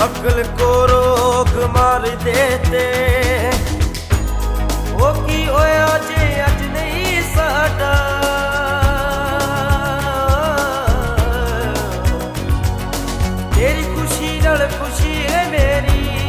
अकल को रोग मार देते ओ की होया जे अज नहीं साडा तेरी खुशी नाल खुशी है मेरी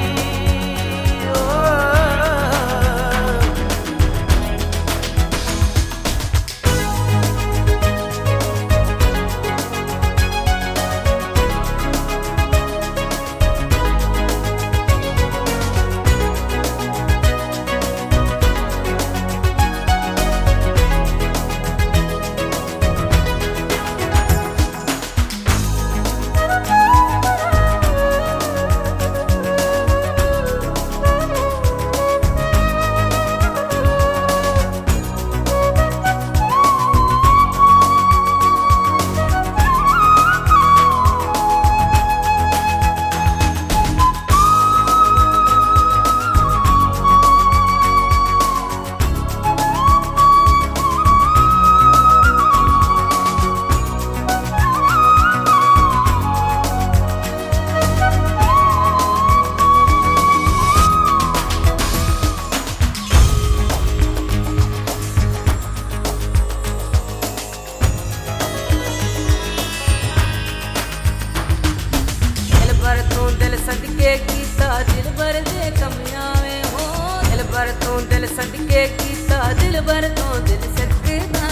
सदके कीता दिल भर दे कमियावे हो दिल भर तो दिल सदके कीता दिल भर तो दिल सकदा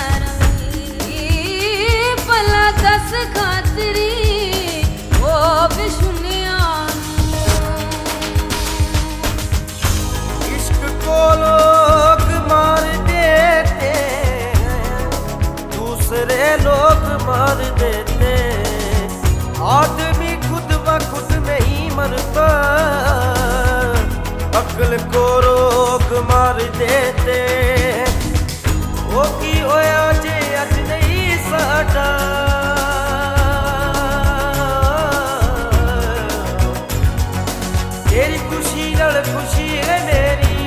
रही भला दस खातरी ओ बिशुनिया इश्क को लोग मार देते दूसरे लोग मार देते आदमी खुद ब खुद नहीं मरता अकल को रोग मार देते ओ की होया जे अज नहीं साडा तेरी खुशी नाल खुशी है मेरी